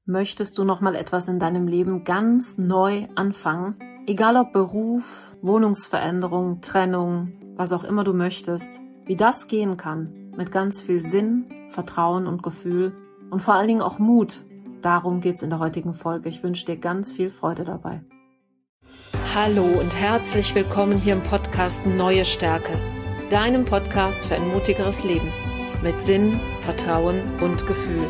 Möchtest du nochmal etwas in deinem Leben ganz neu anfangen? Egal ob Beruf, Wohnungsveränderung, Trennung, was auch immer du möchtest, wie das gehen kann, mit ganz viel Sinn, Vertrauen und Gefühl und vor allen Dingen auch Mut. Darum geht's in der heutigen Folge. Ich wünsche dir ganz viel Freude dabei. Hallo und herzlich willkommen hier im Podcast Neue Stärke, deinem Podcast für ein mutigeres Leben mit Sinn, Vertrauen und Gefühl.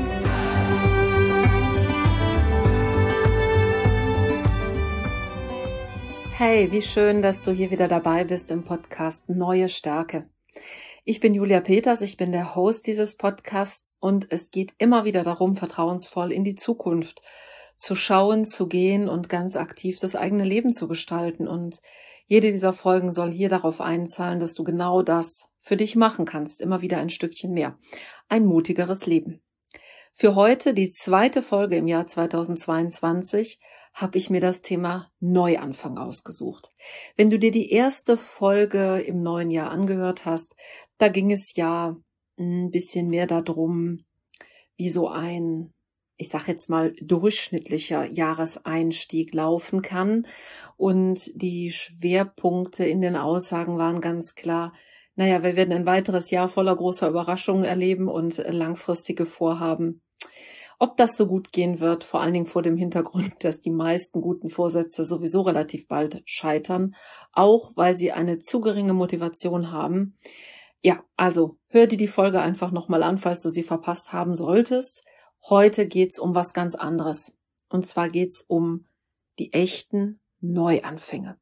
Hey, wie schön, dass du hier wieder dabei bist im Podcast Neue Stärke. Ich bin Julia Peters, ich bin der Host dieses Podcasts und es geht immer wieder darum, vertrauensvoll in die Zukunft zu schauen, zu gehen und ganz aktiv das eigene Leben zu gestalten. Und jede dieser Folgen soll hier darauf einzahlen, dass du genau das für dich machen kannst, immer wieder ein Stückchen mehr. Ein mutigeres Leben. Für heute, die zweite Folge im Jahr 2022, habe ich mir das Thema Neuanfang ausgesucht. Wenn du dir die erste Folge im neuen Jahr angehört hast, da ging es ja ein bisschen mehr darum, wie so ein, ich sag jetzt mal, durchschnittlicher Jahreseinstieg laufen kann. Und die Schwerpunkte in den Aussagen waren ganz klar, wir werden ein weiteres Jahr voller großer Überraschungen erleben und langfristige Vorhaben. Ob das so gut gehen wird, vor allen Dingen vor dem Hintergrund, dass die meisten guten Vorsätze sowieso relativ bald scheitern, auch weil sie eine zu geringe Motivation haben. Ja, also hör dir die Folge einfach nochmal an, falls du sie verpasst haben solltest. Heute geht's um was ganz anderes. Und zwar geht's um die echten Neuanfänge.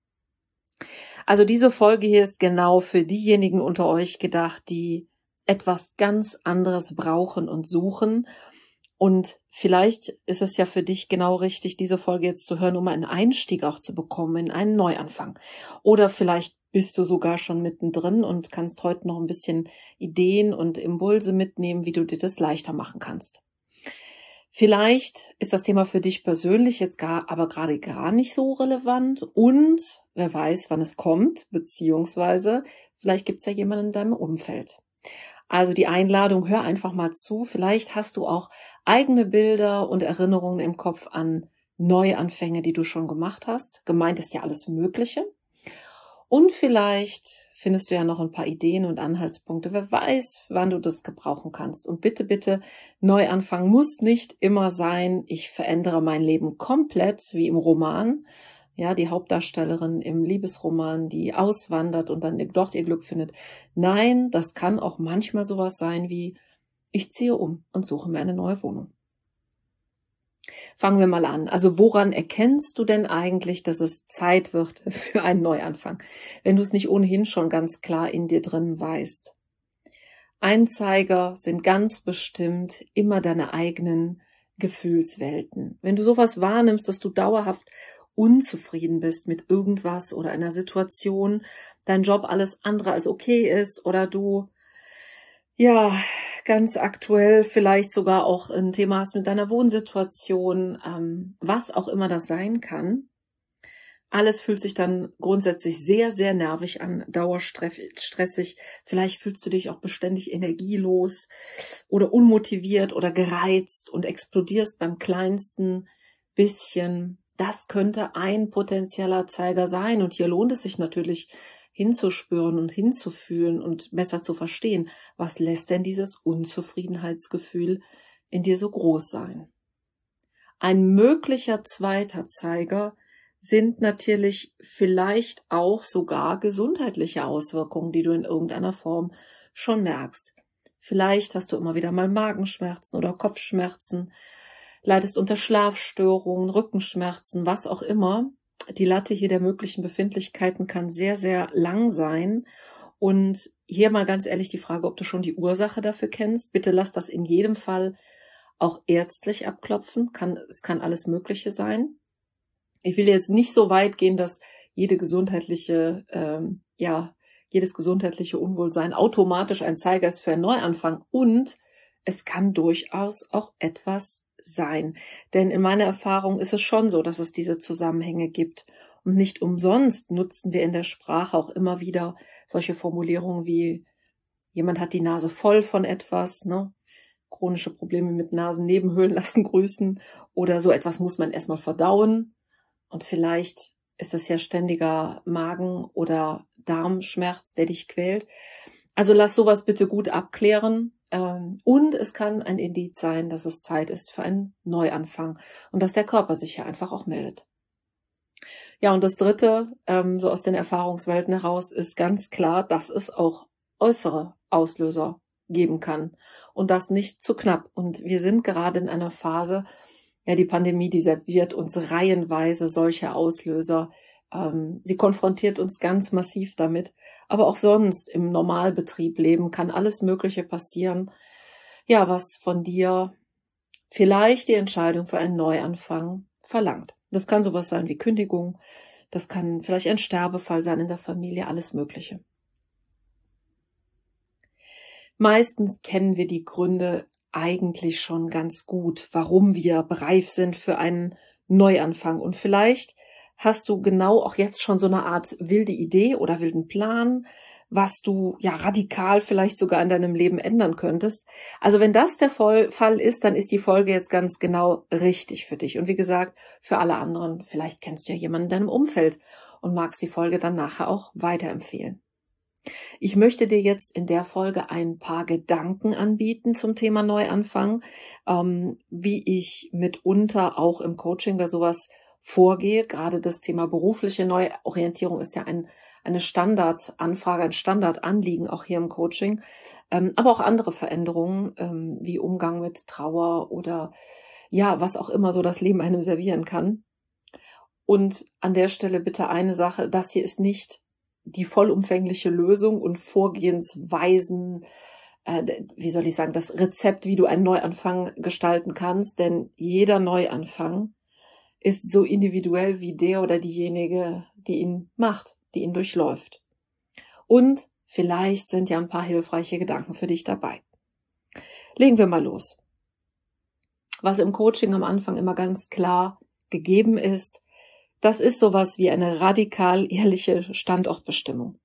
Also diese Folge hier ist genau für diejenigen unter euch gedacht, die etwas ganz anderes brauchen und suchen. Und vielleicht ist es ja für dich genau richtig, diese Folge jetzt zu hören, um einen Einstieg auch zu bekommen in einen Neuanfang. Oder vielleicht bist du sogar schon mittendrin und kannst heute noch ein bisschen Ideen und Impulse mitnehmen, wie du dir das leichter machen kannst. Vielleicht ist das Thema für dich persönlich jetzt aber gerade gar nicht so relevant und wer weiß, wann es kommt, beziehungsweise vielleicht gibt es ja jemanden in deinem Umfeld. Also die Einladung, hör einfach mal zu. Vielleicht hast du auch eigene Bilder und Erinnerungen im Kopf an Neuanfänge, die du schon gemacht hast. Gemeint ist ja alles Mögliche. Und vielleicht findest du ja noch ein paar Ideen und Anhaltspunkte. Wer weiß, wann du das gebrauchen kannst. Und bitte, bitte, Neuanfang muss nicht immer sein, ich verändere mein Leben komplett, wie im Roman. Ja, die Hauptdarstellerin im Liebesroman, die auswandert und dann dort ihr Glück findet. Nein, das kann auch manchmal sowas sein wie, ich ziehe um und suche mir eine neue Wohnung. Fangen wir mal an. Also woran erkennst du denn eigentlich, dass es Zeit wird für einen Neuanfang, wenn du es nicht ohnehin schon ganz klar in dir drin weißt? Einzeiger sind ganz bestimmt immer deine eigenen Gefühlswelten. Wenn du sowas wahrnimmst, dass du dauerhaft unzufrieden bist mit irgendwas oder einer Situation, dein Job alles andere als okay ist oder du, ganz aktuell vielleicht sogar auch ein Thema hast mit deiner Wohnsituation, was auch immer das sein kann. Alles fühlt sich dann grundsätzlich sehr, sehr nervig an, dauerstressig. Vielleicht fühlst du dich auch beständig energielos oder unmotiviert oder gereizt und explodierst beim kleinsten bisschen. Das könnte ein potenzieller Zeiger sein. Und hier lohnt es sich natürlich hinzuspüren und hinzufühlen und besser zu verstehen, was lässt denn dieses Unzufriedenheitsgefühl in dir so groß sein. Ein möglicher zweiter Zeiger sind natürlich vielleicht auch sogar gesundheitliche Auswirkungen, die du in irgendeiner Form schon merkst. Vielleicht hast du immer wieder mal Magenschmerzen oder Kopfschmerzen, leidest unter Schlafstörungen, Rückenschmerzen, was auch immer. Die Latte hier der möglichen Befindlichkeiten kann sehr, sehr lang sein. Und hier mal ganz ehrlich die Frage, ob du schon die Ursache dafür kennst. Bitte lass das in jedem Fall auch ärztlich abklopfen. Es kann alles Mögliche sein. Ich will jetzt nicht so weit gehen, dass jedes gesundheitliche Unwohlsein automatisch ein Zeiger ist für einen Neuanfang. Und es kann durchaus auch etwas sein. Denn in meiner Erfahrung ist es schon so, dass es diese Zusammenhänge gibt. Und nicht umsonst nutzen wir in der Sprache auch immer wieder solche Formulierungen wie, jemand hat die Nase voll von etwas, ne? chronische Probleme mit Nasennebenhöhlen lassen grüßen oder so etwas muss man erstmal verdauen und vielleicht ist es ja ständiger Magen- oder Darmschmerz, der dich quält. Also lass sowas bitte gut abklären. Und es kann ein Indiz sein, dass es Zeit ist für einen Neuanfang und dass der Körper sich ja einfach auch meldet. Ja, und das Dritte, so aus den Erfahrungswelten heraus, ist ganz klar, dass es auch äußere Auslöser geben kann und das nicht zu knapp. Und wir sind gerade in einer Phase, ja, die Pandemie, die serviert uns reihenweise solche Auslöser. Sie konfrontiert uns ganz massiv damit. Aber auch sonst im Normalbetrieb leben kann alles Mögliche passieren. Ja, was von dir vielleicht die Entscheidung für einen Neuanfang verlangt. Das kann sowas sein wie Kündigung. Das kann vielleicht ein Sterbefall sein in der Familie, alles Mögliche. Meistens kennen wir die Gründe eigentlich schon ganz gut, warum wir reif sind für einen Neuanfang. Und vielleicht hast du genau auch jetzt schon so eine Art wilde Idee oder wilden Plan, was du ja radikal vielleicht sogar in deinem Leben ändern könntest. Also wenn das der Fall ist, dann ist die Folge jetzt ganz genau richtig für dich. Und wie gesagt, für alle anderen, vielleicht kennst du ja jemanden in deinem Umfeld und magst die Folge dann nachher auch weiterempfehlen. Ich möchte dir jetzt in der Folge ein paar Gedanken anbieten zum Thema Neuanfang, wie ich mitunter auch im Coaching bei sowas vorgehe. Gerade das Thema berufliche Neuorientierung ist ja eine Standardanfrage, ein Standardanliegen auch hier im Coaching, aber auch andere Veränderungen wie Umgang mit Trauer oder ja, was auch immer so das Leben einem servieren kann. Und an der Stelle bitte eine Sache, das hier ist nicht die vollumfängliche Lösung und Vorgehensweisen, wie soll ich sagen, das Rezept, wie du einen Neuanfang gestalten kannst, denn jeder Neuanfang ist so individuell wie der oder diejenige, die ihn macht, die ihn durchläuft. Und vielleicht sind ja ein paar hilfreiche Gedanken für dich dabei. Legen wir mal los. Was im Coaching am Anfang immer ganz klar gegeben ist, das ist sowas wie eine radikal ehrliche Standortbestimmung.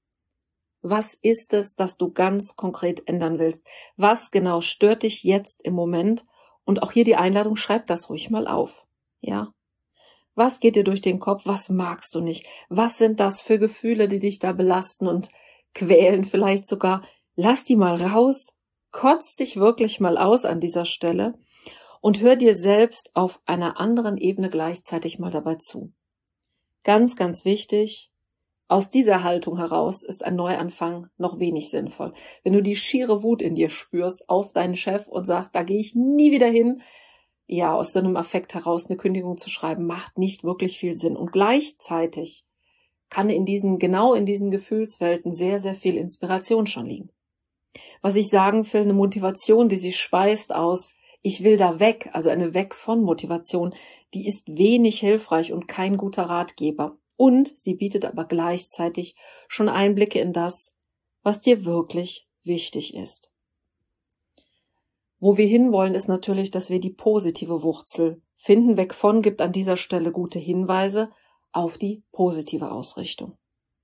Was ist es, das du ganz konkret ändern willst? Was genau stört dich jetzt im Moment? Und auch hier die Einladung, schreib das ruhig mal auf. Ja? Was geht dir durch den Kopf? Was magst du nicht? Was sind das für Gefühle, die dich da belasten und quälen vielleicht sogar? Lass die mal raus. Kotz dich wirklich mal aus an dieser Stelle. Und hör dir selbst auf einer anderen Ebene gleichzeitig mal dabei zu. Ganz, ganz wichtig, aus dieser Haltung heraus ist ein Neuanfang noch wenig sinnvoll. Wenn du die schiere Wut in dir spürst auf deinen Chef und sagst, da gehe ich nie wieder hin, ja, aus so einem Affekt heraus eine Kündigung zu schreiben, macht nicht wirklich viel Sinn. Und gleichzeitig kann genau in diesen Gefühlswelten sehr, sehr viel Inspiration schon liegen. Was ich sagen will, eine Motivation, die sich speist aus ich will da weg, also eine Weg von Motivation, die ist wenig hilfreich und kein guter Ratgeber. Und sie bietet aber gleichzeitig schon Einblicke in das, was dir wirklich wichtig ist. Wo wir hinwollen, ist natürlich, dass wir die positive Wurzel finden. Weg von gibt an dieser Stelle gute Hinweise auf die positive Ausrichtung.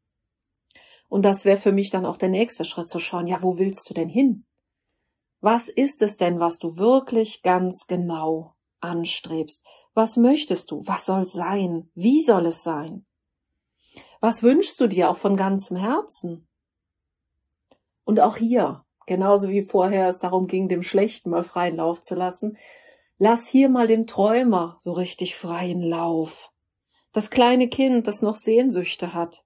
Und das wäre für mich dann auch der nächste Schritt, zu schauen, ja, wo willst du denn hin? Was ist es denn, was du wirklich ganz genau anstrebst? Was möchtest du? Was soll es sein? Wie soll es sein? Was wünschst du dir auch von ganzem Herzen? Und auch hier, genauso wie vorher es darum ging, dem Schlechten mal freien Lauf zu lassen, lass hier mal dem Träumer so richtig freien Lauf. Das kleine Kind, das noch Sehnsüchte hat.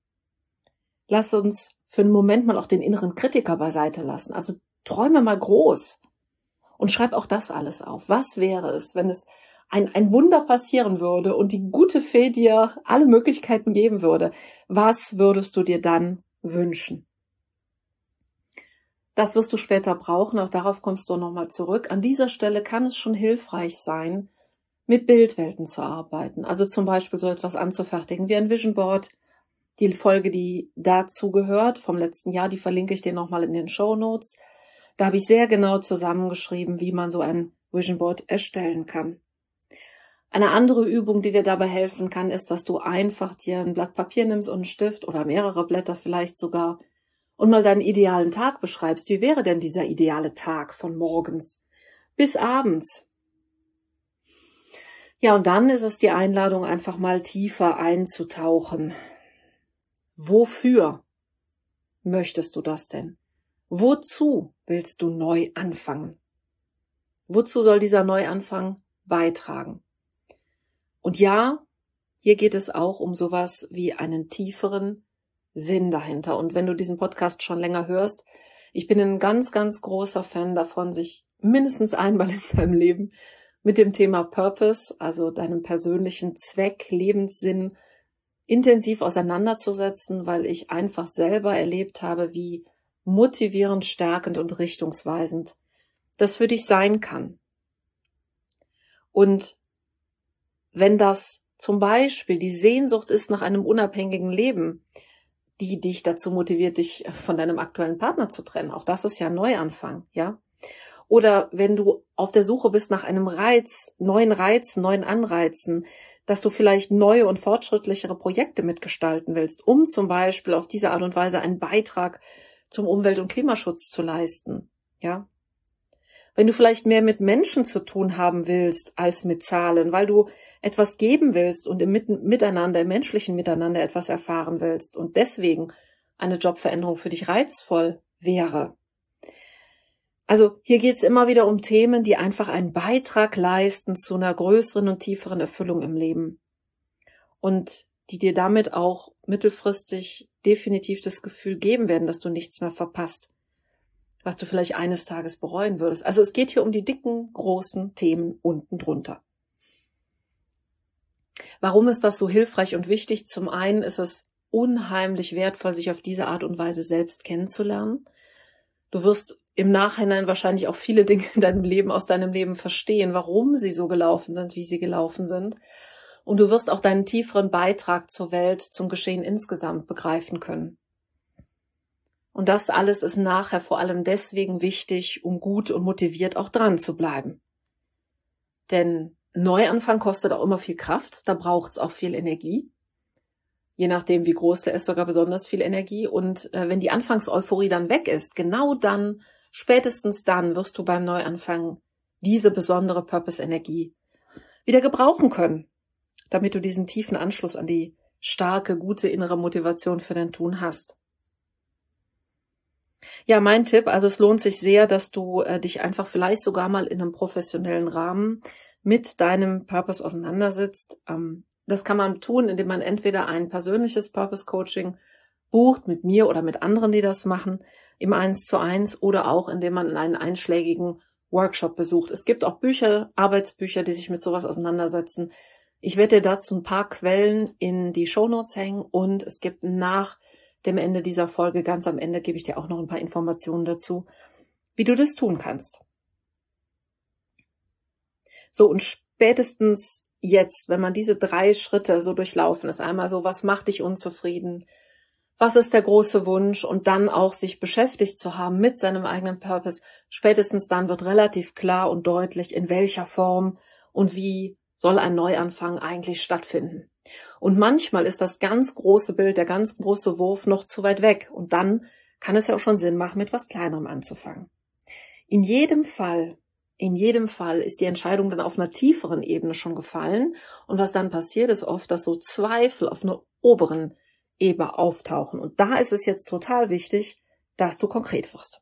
Lass uns für einen Moment mal auch den inneren Kritiker beiseite lassen. Also träume mal groß und schreib auch das alles auf. Was wäre es, wenn es ein Wunder passieren würde und die gute Fee dir alle Möglichkeiten geben würde? Was würdest du dir dann wünschen? Das wirst du später brauchen, auch darauf kommst du nochmal zurück. An dieser Stelle kann es schon hilfreich sein, mit Bildwelten zu arbeiten. Also zum Beispiel so etwas anzufertigen wie ein Vision Board. Die Folge, die dazu gehört, vom letzten Jahr, die verlinke ich dir nochmal in den Shownotes. Da habe ich sehr genau zusammengeschrieben, wie man so ein Vision Board erstellen kann. Eine andere Übung, die dir dabei helfen kann, ist, dass du einfach dir ein Blatt Papier nimmst und einen Stift oder mehrere Blätter vielleicht sogar und mal deinen idealen Tag beschreibst, wie wäre denn dieser ideale Tag von morgens bis abends? Ja, und dann ist es die Einladung, einfach mal tiefer einzutauchen. Wofür möchtest du das denn? Wozu willst du neu anfangen? Wozu soll dieser Neuanfang beitragen? Und ja, hier geht es auch um sowas wie einen tieferen Sinn dahinter. Und wenn du diesen Podcast schon länger hörst, ich bin ein ganz, ganz großer Fan davon, sich mindestens einmal in seinem Leben mit dem Thema Purpose, also deinem persönlichen Zweck, Lebenssinn, intensiv auseinanderzusetzen, weil ich einfach selber erlebt habe, wie motivierend, stärkend und richtungsweisend das für dich sein kann. Und wenn das zum Beispiel die Sehnsucht ist nach einem unabhängigen Leben, die dich dazu motiviert, dich von deinem aktuellen Partner zu trennen, auch das ist ja ein Neuanfang, ja? Oder wenn du auf der Suche bist nach einem neuen Anreizen, dass du vielleicht neue und fortschrittlichere Projekte mitgestalten willst, um zum Beispiel auf diese Art und Weise einen Beitrag zum Umwelt- und Klimaschutz zu leisten, ja? Wenn du vielleicht mehr mit Menschen zu tun haben willst als mit Zahlen, weil du etwas geben willst und im menschlichen Miteinander etwas erfahren willst und deswegen eine Jobveränderung für dich reizvoll wäre. Also hier geht es immer wieder um Themen, die einfach einen Beitrag leisten zu einer größeren und tieferen Erfüllung im Leben und die dir damit auch mittelfristig definitiv das Gefühl geben werden, dass du nichts mehr verpasst, was du vielleicht eines Tages bereuen würdest. Also es geht hier um die dicken, großen Themen unten drunter. Warum ist das so hilfreich und wichtig? Zum einen ist es unheimlich wertvoll, sich auf diese Art und Weise selbst kennenzulernen. Du wirst im Nachhinein wahrscheinlich auch viele Dinge in deinem Leben, aus deinem Leben verstehen, warum sie so gelaufen sind, wie sie gelaufen sind. Und du wirst auch deinen tieferen Beitrag zur Welt, zum Geschehen insgesamt begreifen können. Und das alles ist nachher vor allem deswegen wichtig, um gut und motiviert auch dran zu bleiben. Denn Neuanfang kostet auch immer viel Kraft, da braucht es auch viel Energie. Je nachdem, wie groß der ist, sogar besonders viel Energie. Und wenn die Anfangseuphorie dann weg ist, genau dann, spätestens dann wirst du beim Neuanfang diese besondere Purpose-Energie wieder gebrauchen können, damit du diesen tiefen Anschluss an die starke, gute innere Motivation für dein Tun hast. Ja, mein Tipp, also es lohnt sich sehr, dass du dich einfach vielleicht sogar mal in einem professionellen Rahmen mit deinem Purpose auseinandersetzt. Das kann man tun, indem man entweder ein persönliches Purpose-Coaching bucht mit mir oder mit anderen, die das machen, im 1:1 oder auch indem man einen einschlägigen Workshop besucht. Es gibt auch Bücher, Arbeitsbücher, die sich mit sowas auseinandersetzen. Ich werde dir dazu ein paar Quellen in die Shownotes hängen und es gibt nach dem Ende dieser Folge, ganz am Ende, gebe ich dir auch noch ein paar Informationen dazu, wie du das tun kannst. So, und spätestens jetzt, wenn man diese 3 Schritte so durchlaufen ist, einmal so, was macht dich unzufrieden, was ist der große Wunsch und dann auch sich beschäftigt zu haben mit seinem eigenen Purpose, spätestens dann wird relativ klar und deutlich, in welcher Form und wie soll ein Neuanfang eigentlich stattfinden. Und manchmal ist das ganz große Bild, der ganz große Wurf noch zu weit weg und dann kann es ja auch schon Sinn machen, mit was Kleinerem anzufangen. In jedem Fall ist die Entscheidung dann auf einer tieferen Ebene schon gefallen und was dann passiert, ist oft, dass so Zweifel auf einer oberen Ebene auftauchen und da ist es jetzt total wichtig, dass du konkret wirst.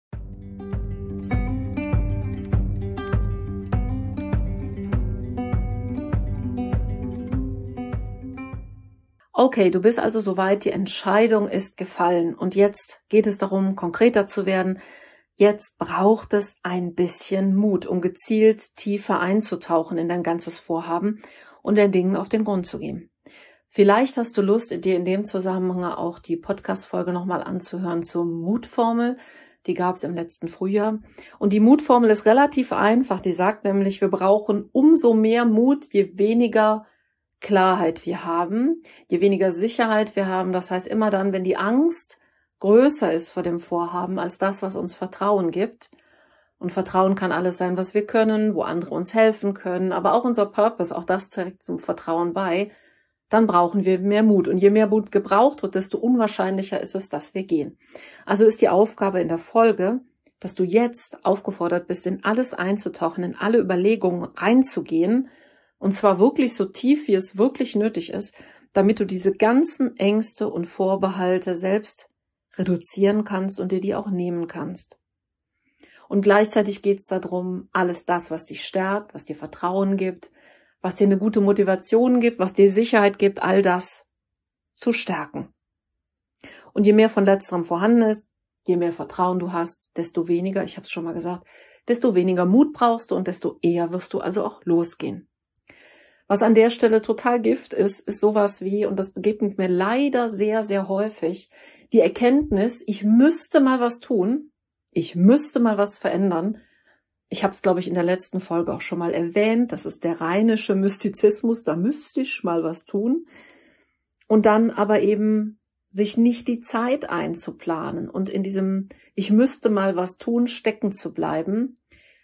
Okay, du bist also soweit, die Entscheidung ist gefallen und jetzt geht es darum, konkreter zu werden. Jetzt braucht es ein bisschen Mut, um gezielt tiefer einzutauchen in dein ganzes Vorhaben und den Dingen auf den Grund zu gehen. Vielleicht hast du Lust, dir in dem Zusammenhang auch die Podcast-Folge nochmal anzuhören zur Mutformel. Die gab es im letzten Frühjahr. Und die Mutformel ist relativ einfach. Die sagt nämlich, wir brauchen umso mehr Mut, je weniger Klarheit wir haben, je weniger Sicherheit wir haben. Das heißt immer dann, wenn die Angst größer ist vor dem Vorhaben als das, was uns Vertrauen gibt. Und Vertrauen kann alles sein, was wir können, wo andere uns helfen können, aber auch unser Purpose, auch das trägt zum Vertrauen bei. dann brauchen wir mehr Mut. Und je mehr Mut gebraucht wird, desto unwahrscheinlicher ist es, dass wir gehen. Also ist die Aufgabe in der Folge, dass du jetzt aufgefordert bist, in alles einzutauchen, in alle Überlegungen reinzugehen, und zwar wirklich so tief, wie es wirklich nötig ist, damit du diese ganzen Ängste und Vorbehalte selbst reduzieren kannst und dir die auch nehmen kannst. Und gleichzeitig geht es darum, alles das, was dich stärkt, was dir Vertrauen gibt, was dir eine gute Motivation gibt, was dir Sicherheit gibt, all das zu stärken. Und je mehr von letzterem vorhanden ist, je mehr Vertrauen du hast, desto weniger, ich habe es schon mal gesagt, desto weniger Mut brauchst du und desto eher wirst du also auch losgehen. Was an der Stelle total Gift ist sowas wie, und das begegnet mir leider sehr, sehr häufig, die Erkenntnis, ich müsste mal was tun, ich müsste mal was verändern. Ich habe es, glaube ich, in der letzten Folge auch schon mal erwähnt, das ist der rheinische Mystizismus, da müsste ich mal was tun. Und dann aber eben sich nicht die Zeit einzuplanen und in diesem ich müsste mal was tun stecken zu bleiben.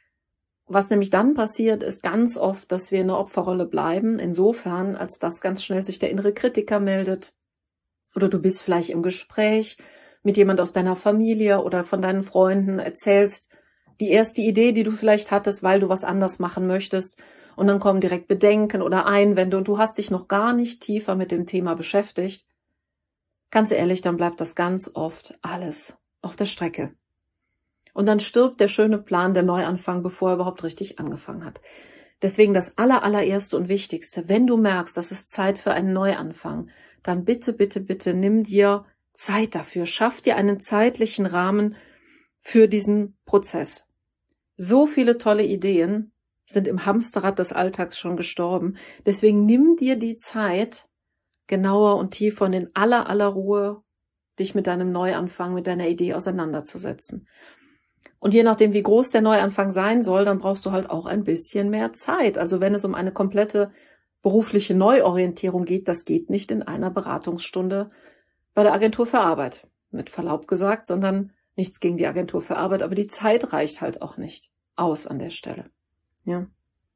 Was nämlich dann passiert, ist ganz oft, dass wir in der Opferrolle bleiben, insofern, als dass ganz schnell sich der innere Kritiker meldet. Oder du bist vielleicht im Gespräch mit jemand aus deiner Familie oder von deinen Freunden, erzählst die erste Idee, die du vielleicht hattest, weil du was anders machen möchtest. Und dann kommen direkt Bedenken oder Einwände und du hast dich noch gar nicht tiefer mit dem Thema beschäftigt. Ganz ehrlich, dann bleibt das ganz oft alles auf der Strecke. Und dann stirbt der schöne Plan, der Neuanfang, bevor er überhaupt richtig angefangen hat. Deswegen das allererste und Wichtigste, wenn du merkst, das ist Zeit für einen Neuanfang, dann bitte, bitte, bitte nimm dir Zeit dafür. Schaff dir einen zeitlichen Rahmen für diesen Prozess. So viele tolle Ideen sind im Hamsterrad des Alltags schon gestorben. Deswegen nimm dir die Zeit, genauer und tiefer und in aller Ruhe dich mit deinem Neuanfang, mit deiner Idee auseinanderzusetzen. Und je nachdem, wie groß der Neuanfang sein soll, dann brauchst du halt auch ein bisschen mehr Zeit. Also wenn es um eine komplette berufliche Neuorientierung geht, das geht nicht in einer Beratungsstunde bei der Agentur für Arbeit. Mit Verlaub gesagt, sondern nichts gegen die Agentur für Arbeit, aber die Zeit reicht halt auch nicht aus an der Stelle. Ja.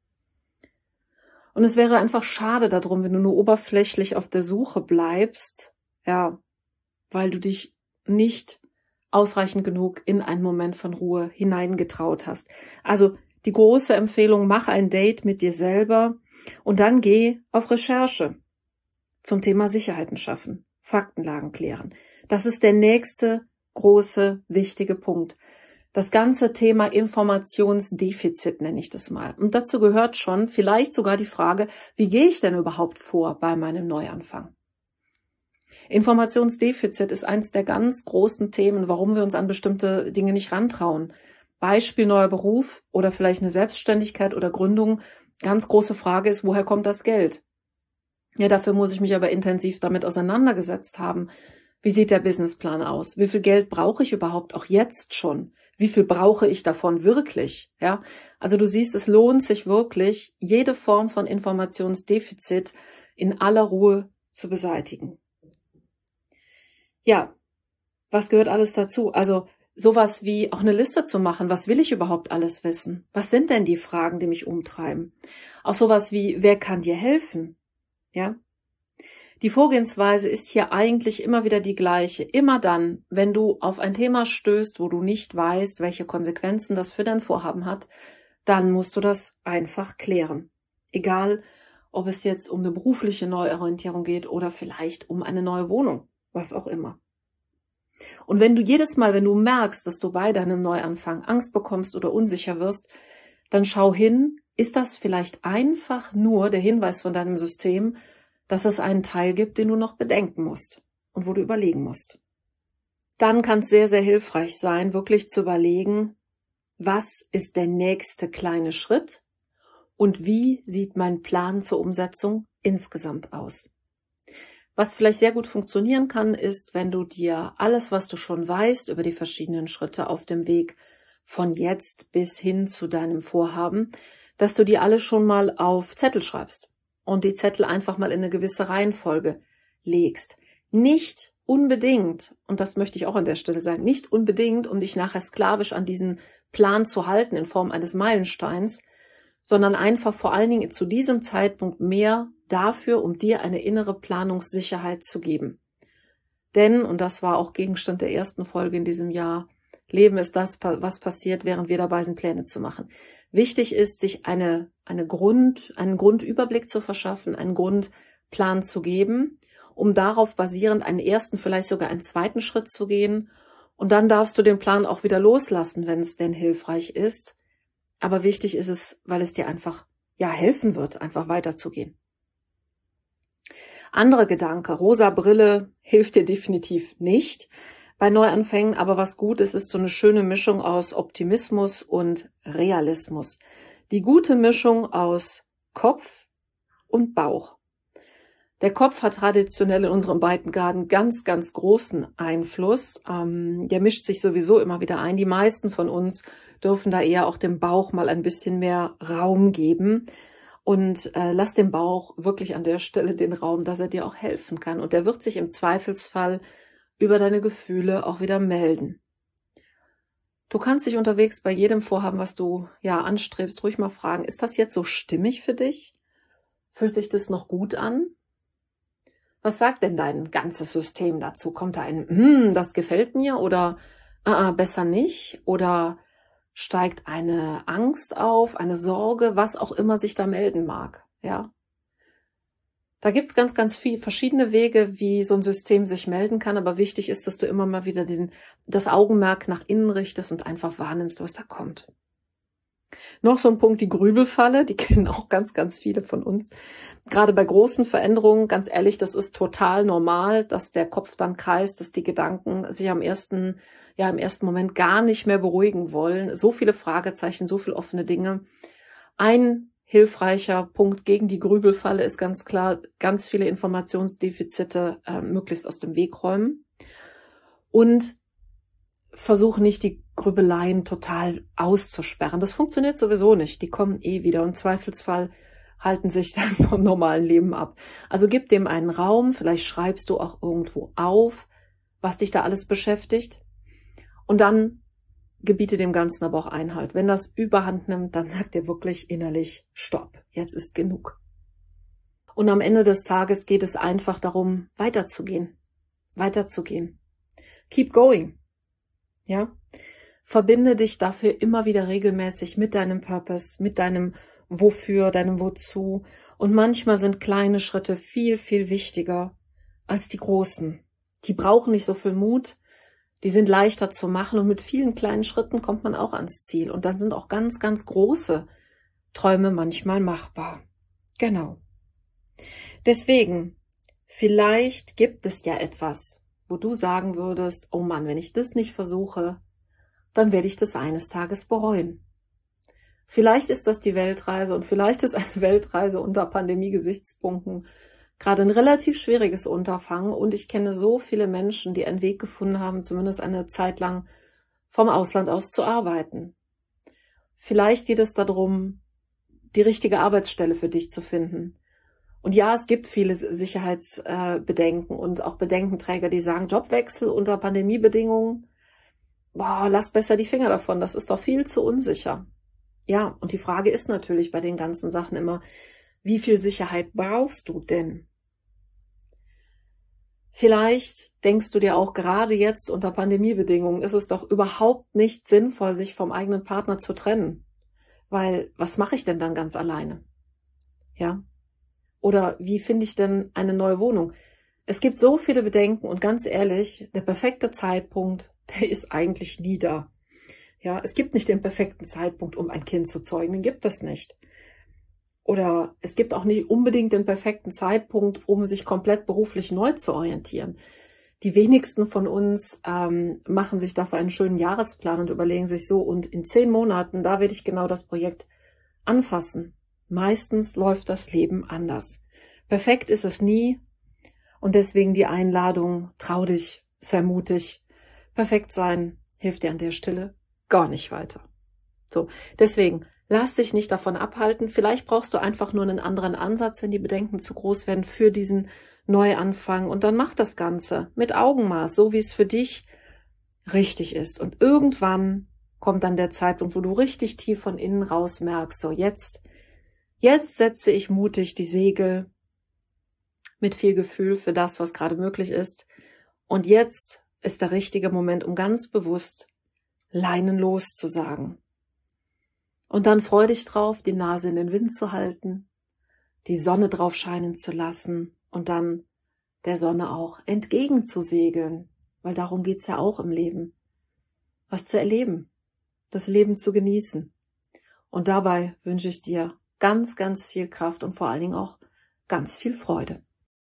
Und es wäre einfach schade darum, wenn du nur oberflächlich auf der Suche bleibst, ja, weil du dich nicht ausreichend genug in einen Moment von Ruhe hineingetraut hast. Also die große Empfehlung, mach ein Date mit dir selber und dann geh auf Recherche zum Thema Sicherheiten schaffen, Faktenlagen klären. Das ist der nächste große, wichtige Punkt. Das ganze Thema Informationsdefizit nenne ich das mal. Und dazu gehört schon vielleicht sogar die Frage, wie gehe ich denn überhaupt vor bei meinem Neuanfang? Informationsdefizit ist eins der ganz großen Themen, warum wir uns an bestimmte Dinge nicht rantrauen. Beispiel neuer Beruf oder vielleicht eine Selbstständigkeit oder Gründung. Ganz große Frage ist, woher kommt das Geld? Ja, dafür muss ich mich aber intensiv damit auseinandergesetzt haben. Wie sieht der Businessplan aus? Wie viel Geld brauche ich überhaupt auch jetzt schon? Wie viel brauche ich davon wirklich? Ja, also du siehst, es lohnt sich wirklich, jede Form von Informationsdefizit in aller Ruhe zu beseitigen. Ja, was gehört alles dazu? Also sowas wie auch eine Liste zu machen. Was will ich überhaupt alles wissen? Was sind denn die Fragen, die mich umtreiben? Auch sowas wie, wer kann dir helfen? Ja. Die Vorgehensweise ist hier eigentlich immer wieder die gleiche. Immer dann, wenn du auf ein Thema stößt, wo du nicht weißt, welche Konsequenzen das für dein Vorhaben hat, dann musst du das einfach klären. Egal, ob es jetzt um eine berufliche Neuorientierung geht oder vielleicht um eine neue Wohnung, was auch immer. Und wenn du jedes Mal, wenn du merkst, dass du bei deinem Neuanfang Angst bekommst oder unsicher wirst, dann schau hin, ist das vielleicht einfach nur der Hinweis von deinem System, dass es einen Teil gibt, den du noch bedenken musst und wo du überlegen musst. Dann kann es sehr, sehr hilfreich sein, wirklich zu überlegen, was ist der nächste kleine Schritt und wie sieht mein Plan zur Umsetzung insgesamt aus. Was vielleicht sehr gut funktionieren kann, ist, wenn du dir alles, was du schon weißt über die verschiedenen Schritte auf dem Weg von jetzt bis hin zu deinem Vorhaben, dass du die alle schon mal auf Zettel schreibst und die Zettel einfach mal in eine gewisse Reihenfolge legst. Nicht unbedingt, und das möchte ich auch an der Stelle sagen, nicht unbedingt, um dich nachher sklavisch an diesen Plan zu halten in Form eines Meilensteins, sondern einfach vor allen Dingen zu diesem Zeitpunkt mehr dafür, um dir eine innere Planungssicherheit zu geben. Denn, und das war auch Gegenstand der ersten Folge in diesem Jahr, Leben ist das, was passiert, während wir dabei sind, Pläne zu machen. Wichtig ist, sich einen Grundüberblick zu verschaffen, einen Grundplan zu geben, um darauf basierend einen ersten, vielleicht sogar einen zweiten Schritt zu gehen. Und dann darfst du den Plan auch wieder loslassen, wenn es denn hilfreich ist. Aber wichtig ist es, weil es dir einfach helfen wird, einfach weiterzugehen. Anderer Gedanke, rosa Brille hilft dir definitiv nicht bei Neuanfängen, aber was gut ist, ist so eine schöne Mischung aus Optimismus und Realismus. Die gute Mischung aus Kopf und Bauch. Der Kopf hat traditionell in unserem Breitengraden ganz, ganz großen Einfluss. Der mischt sich sowieso immer wieder ein. Die meisten von uns dürfen da eher auch dem Bauch mal ein bisschen mehr Raum geben. Und lass dem Bauch wirklich an der Stelle den Raum, dass er dir auch helfen kann. Und der wird sich im Zweifelsfall über deine Gefühle auch wieder melden. Du kannst dich unterwegs bei jedem Vorhaben, was du anstrebst, ruhig mal fragen, ist das jetzt so stimmig für dich? Fühlt sich das noch gut an? Was sagt denn dein ganzes System dazu? Kommt da ein, das gefällt mir oder besser nicht? Oder steigt eine Angst auf, eine Sorge, was auch immer sich da melden mag? Ja. Da gibt's ganz, ganz viele verschiedene Wege, wie so ein System sich melden kann, aber wichtig ist, dass du immer mal wieder das Augenmerk nach innen richtest und einfach wahrnimmst, was da kommt. Noch so ein Punkt, die Grübelfalle, die kennen auch ganz, ganz viele von uns. Gerade bei großen Veränderungen, ganz ehrlich, das ist total normal, dass der Kopf dann kreist, dass die Gedanken sich im ersten Moment gar nicht mehr beruhigen wollen. So viele Fragezeichen, so viele offene Dinge. Ein hilfreicher Punkt gegen die Grübelfalle ist ganz klar, ganz viele Informationsdefizite möglichst aus dem Weg räumen. Und versuche nicht, die Grübeleien total auszusperren. Das funktioniert sowieso nicht. Die kommen wieder. Im Zweifelsfall halten sich dann vom normalen Leben ab. Also gib dem einen Raum. Vielleicht schreibst du auch irgendwo auf, was dich da alles beschäftigt. Und dann gebiete dem Ganzen aber auch Einhalt. Wenn das Überhand nimmt, dann sagt dir wirklich innerlich, stopp, jetzt ist genug. Und am Ende des Tages geht es einfach darum, weiterzugehen. Keep going. Ja? Verbinde dich dafür immer wieder regelmäßig mit deinem Purpose, mit deinem Wofür, deinem Wozu. Und manchmal sind kleine Schritte viel, viel wichtiger als die großen. Die brauchen nicht so viel Mut. Die sind leichter zu machen und mit vielen kleinen Schritten kommt man auch ans Ziel. Und dann sind auch ganz, ganz große Träume manchmal machbar. Genau. Deswegen, vielleicht gibt es ja etwas, wo du sagen würdest, oh Mann, wenn ich das nicht versuche, dann werde ich das eines Tages bereuen. Vielleicht ist das die Weltreise und vielleicht ist eine Weltreise unter Pandemie-Gesichtspunkten gerade ein relativ schwieriges Unterfangen und ich kenne so viele Menschen, die einen Weg gefunden haben, zumindest eine Zeit lang vom Ausland aus zu arbeiten. Vielleicht geht es darum, die richtige Arbeitsstelle für dich zu finden. Und ja, es gibt viele Sicherheitsbedenken und auch Bedenkenträger, die sagen, Jobwechsel unter Pandemiebedingungen, lass besser die Finger davon, das ist doch viel zu unsicher. Ja, und die Frage ist natürlich bei den ganzen Sachen immer, wie viel Sicherheit brauchst du denn? Vielleicht denkst du dir auch gerade jetzt unter Pandemiebedingungen, ist es doch überhaupt nicht sinnvoll, sich vom eigenen Partner zu trennen. Weil, was mache ich denn dann ganz alleine? Ja? Oder wie finde ich denn eine neue Wohnung? Es gibt so viele Bedenken und ganz ehrlich, der perfekte Zeitpunkt, der ist eigentlich nie da. Ja, es gibt nicht den perfekten Zeitpunkt, um ein Kind zu zeugen, den gibt es nicht. Oder es gibt auch nicht unbedingt den perfekten Zeitpunkt, um sich komplett beruflich neu zu orientieren. Die wenigsten von uns machen sich dafür einen schönen Jahresplan und überlegen sich so, und in 10 Monaten, da werde ich genau das Projekt anfassen. Meistens läuft das Leben anders. Perfekt ist es nie und deswegen die Einladung, trau dich, sei mutig. Perfekt sein hilft dir an der Stelle gar nicht weiter. So, deswegen, lass dich nicht davon abhalten. Vielleicht brauchst du einfach nur einen anderen Ansatz, wenn die Bedenken zu groß werden für diesen Neuanfang. Und dann mach das Ganze mit Augenmaß, so wie es für dich richtig ist. Und irgendwann kommt dann der Zeitpunkt, wo du richtig tief von innen raus merkst, so jetzt setze ich mutig die Segel mit viel Gefühl für das, was gerade möglich ist. Und jetzt ist der richtige Moment, um ganz bewusst Leinen los zu sagen. Und dann freu dich drauf, die Nase in den Wind zu halten, die Sonne drauf scheinen zu lassen und dann der Sonne auch entgegen zu segeln, weil darum geht's ja auch im Leben. Was zu erleben, das Leben zu genießen. Und dabei wünsche ich dir ganz, ganz viel Kraft und vor allen Dingen auch ganz viel Freude.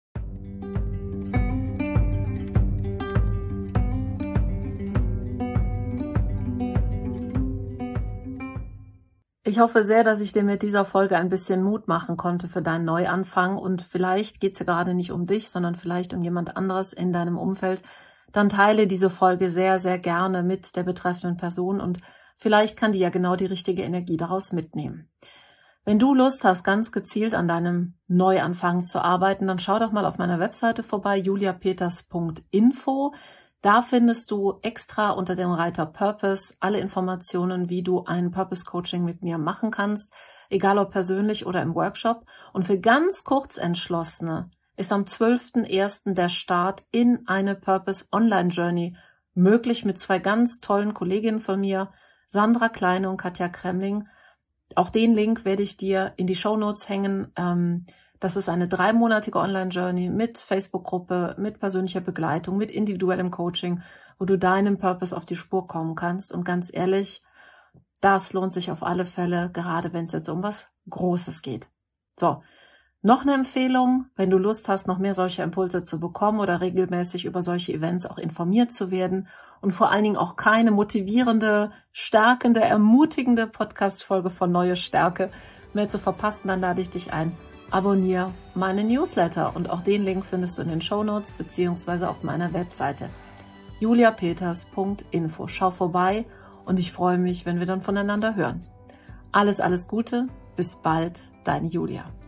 Ich hoffe sehr, dass ich dir mit dieser Folge ein bisschen Mut machen konnte für deinen Neuanfang und vielleicht geht es ja gerade nicht um dich, sondern vielleicht um jemand anderes in deinem Umfeld. Dann teile diese Folge sehr, sehr gerne mit der betreffenden Person und vielleicht kann die ja genau die richtige Energie daraus mitnehmen. Wenn du Lust hast, ganz gezielt an deinem Neuanfang zu arbeiten, dann schau doch mal auf meiner Webseite vorbei, juliapeters.info. Da findest du extra unter dem Reiter Purpose alle Informationen, wie du ein Purpose Coaching mit mir machen kannst, egal ob persönlich oder im Workshop. Und für ganz Kurzentschlossene ist am 12.01. der Start in eine Purpose Online Journey möglich mit 2 ganz tollen Kolleginnen von mir, Sandra Kleine und Katja Kremling. Auch den Link werde ich dir in die Shownotes hängen. Das ist eine 3-monatige Online-Journey mit Facebook-Gruppe, mit persönlicher Begleitung, mit individuellem Coaching, wo du deinem Purpose auf die Spur kommen kannst. Und ganz ehrlich, das lohnt sich auf alle Fälle, gerade wenn es jetzt um was Großes geht. So, noch eine Empfehlung, wenn du Lust hast, noch mehr solche Impulse zu bekommen oder regelmäßig über solche Events auch informiert zu werden und vor allen Dingen auch keine motivierende, stärkende, ermutigende Podcast-Folge von Neue Stärke mehr zu verpassen, dann lade ich dich ein. Abonniere meine Newsletter und auch den Link findest du in den Shownotes beziehungsweise auf meiner Webseite juliapeters.info. Schau vorbei und ich freue mich, wenn wir dann voneinander hören. Alles Gute, bis bald, deine Julia.